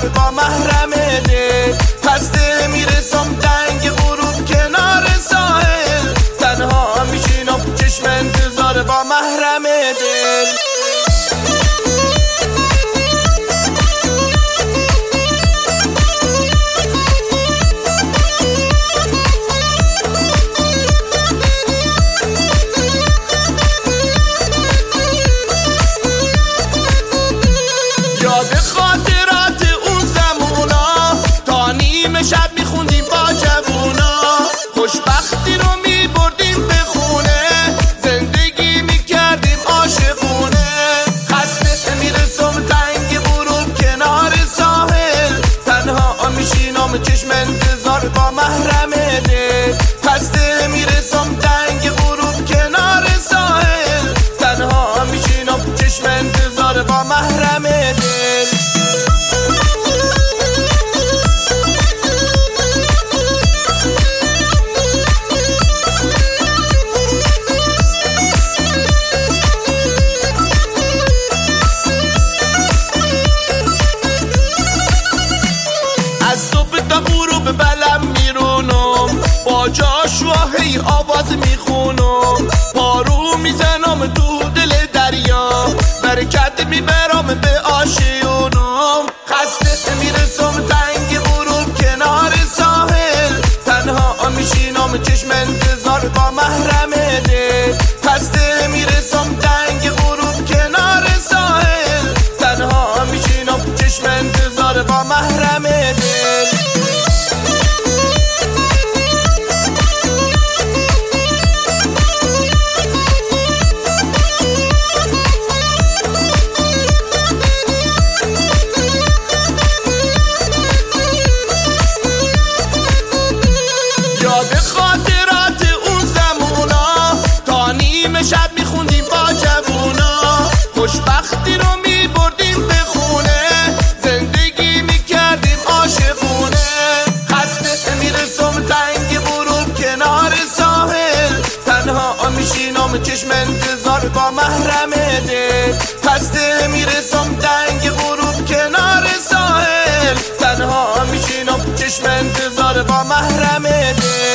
انتظار با محرم دل. خسته میرسم تنگ غروب کنار ساحل، تنها میشینم چشم انتظار با محرم دل. یاد خاطرات اون زمونا، تا نیمه شب میخوندیم با جوونا، خوشبختی رو میبردیم به خونه، زندگی میکردیم عاشقونه. خسته میرسم تنگ غروب کنار ساحل، تنها میشینم چشم انتظار با محرم دل. خسته میرسم تنگ غروب کنار ساحل، تنها میشینم چشم انتظار با محرم دل. از صبح تا غروب بلم میرونم، با جاشواهی آواز میخونم، پارو میزنم تو دل دریا، برکت میبرم به آشیونم. خسته میرسم تنگ غروب کنار ساحل، تنها میشینم چشم انتظار با محرم دل. خسته میرسم تنگ غروب کنار ساحل، تنها میشینم چشم انتظار با محرم دل. یاد خاطرات اون زمونا، تا نیمه شب میخوندیم با جوونا، خوشبختی رو میبردیم به خونه، زندگی میکردیم عاشقونه. خسته میرسم تنگ غروب کنار ساحل، تنها میشینم چشم انتظار با محرم دل. خسته میرسم تنگ غروب کنار ساحل، تنها میشینم چشم انتظار با محرم دل.